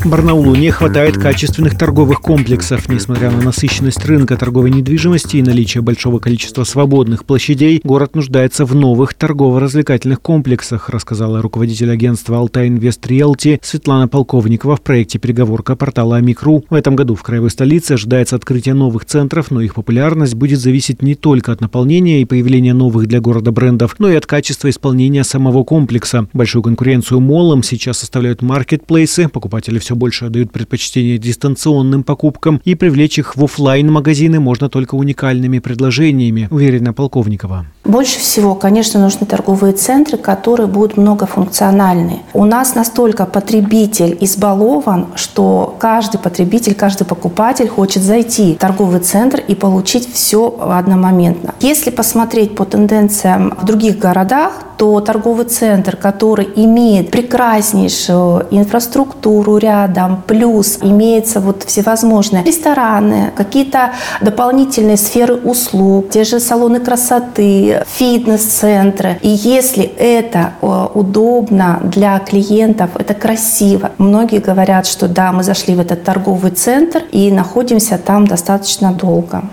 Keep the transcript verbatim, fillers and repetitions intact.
Барнаулу не хватает качественных торговых комплексов. Несмотря на насыщенность рынка торговой недвижимости и наличие большого количества свободных площадей, город нуждается в новых торгово-развлекательных комплексах, рассказала руководитель агентства «Алтай Инвест Риэлти» Светлана Полковникова в проекте «Переговорка» портала Амик.ру. В этом году в краевой столице ожидается открытие новых центров, но их популярность будет зависеть не только от наполнения и появления новых для города брендов, но и от качества исполнения самого комплекса. Большую конкуренцию моллам сейчас составляют маркетплейсы. Покупатели все больше отдают предпочтение дистанционным покупкам, и привлечь их в офлайн-магазины можно только уникальными предложениями, уверена Полковникова. Больше всего, конечно, нужны торговые центры, которые будут многофункциональны. У нас настолько потребитель избалован, что каждый потребитель, каждый покупатель хочет зайти в торговый центр и получить все одномоментно. Если посмотреть по тенденциям в других городах, то торговый центр, который имеет прекраснейшую инфраструктуру рядом, плюс имеется вот всевозможные рестораны, какие-то дополнительные сферы услуг, те же салоны красоты, фитнес-центры. И если это удобно для клиентов, это красиво. Многие говорят, что да, мы зашли в этот торговый центр и находимся там достаточно долго.